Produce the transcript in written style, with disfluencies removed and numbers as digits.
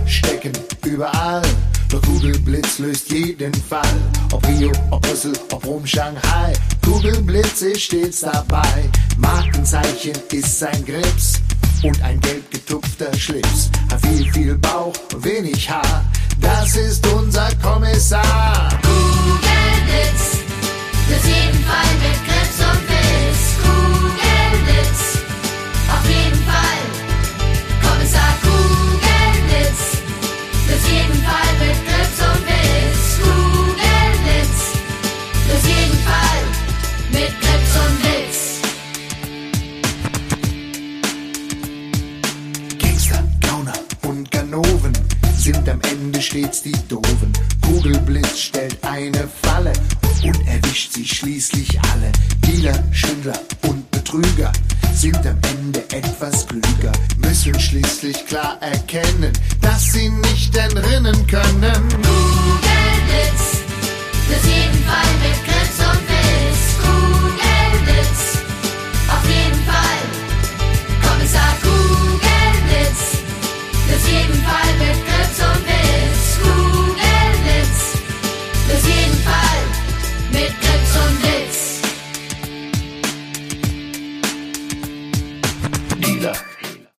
stecken überall. Doch Kugelblitz löst jeden Fall. Ob Rio, ob Brüssel, ob Rom, Shanghai. Kugelblitz ist stets dabei. Markenzeichen ist sein Grips und ein gelb getupfter Schlips. Hat viel Bauch und wenig Haar. Das ist unser Kommissar. Kugelblitz, löst jeden Fall mit Grips und Witz. Kugelblitz, auf jeden Fall. Kommissar Kugelblitz, löst jeden Fall mit Grips und Witz. Kugelblitz, löst jeden Fall mit Grips und Witz. Gangster, Gauner und Ganoven sind am Ende stets die Doofen. Kugelblitz stellt eine Falle und erwischt sie schließlich alle. Dealer, Schwindler und Betrüger sind am Ende etwas klüger, müssen schließlich klar erkennen, dass sie nicht entrinnen können. Kugelblitz, löst jeden Fall mit Grips und Witz. Kugelblitz, auf jeden Fall. Kommissar Kugelblitz, löst jeden Fall mit Grips und Witz. Kugelblitz, löst jeden Fall mit Grips und Witz.